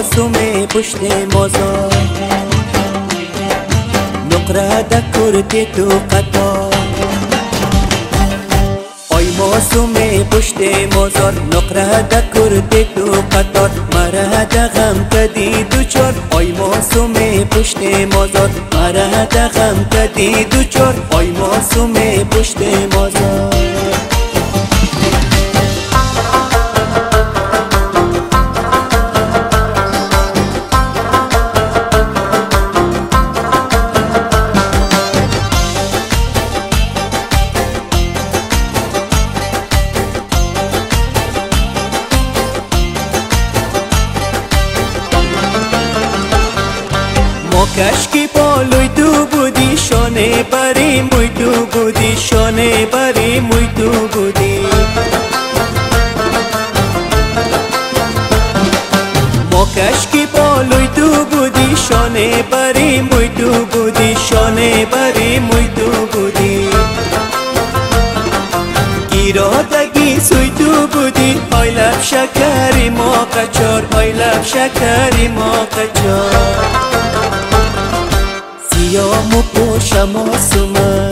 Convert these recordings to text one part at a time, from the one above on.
ماسوم پشت مازار نقره ده کرده تو قطار آی ماسوم پشت مازار نقره ده کرده تو قطار مره ده غم کدی دوچار آی ماسوم پشت مازار مره ده غم کدی دوچار آی ماسوم پشت مازار کشکی بالوی تو بودی شانه بری موی تو بودی شانه بری موی تو بودی ما کشکی بالوی تو بودی شانه بری موی تو بودی شانه بری موی تو بودی گیرادگی سوی تو بودی آی لب شکری ما قچار آی لب شکری ما قچار سیام و پوشم آسومه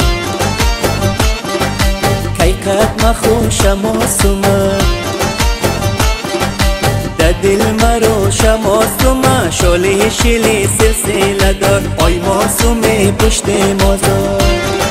کی قد مخوشم آسومه ده دل مروشم آسومه شاله شلی سلسله دار آی ماسومه پشت مازار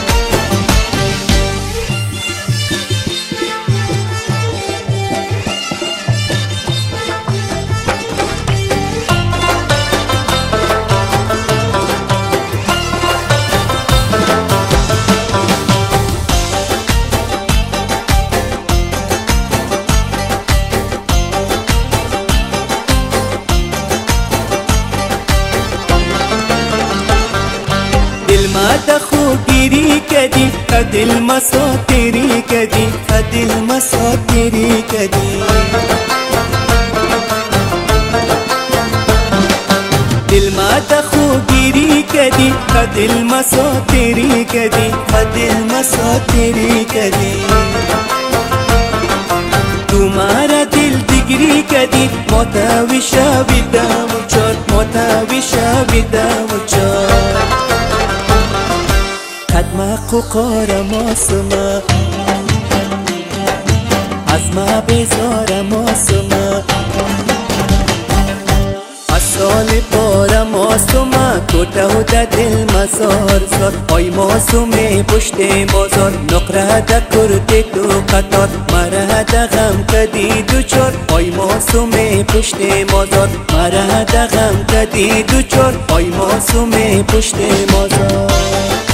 ماذا خوگیری کدی خدل مساتری کدی خدل مساتری کدی دل ماذا خوگیری کدی خدل مساتری کدی خدل مساتری کدی تمہارا دل دیگری کدی متاوی شاوی دام چار متاوی شاوی دام چار قدم قوقار ماسومه از ما بیزار ماسومه از سال پار ماسومه کوته و ده دل مزار زار آی ماسومه پشت مازار نقره ده کرده تو قطار مره ده غم کدی دوچار آی ماسومه پشت مازار مره ده غم کدی دوچار آی ماسومه پشت مازار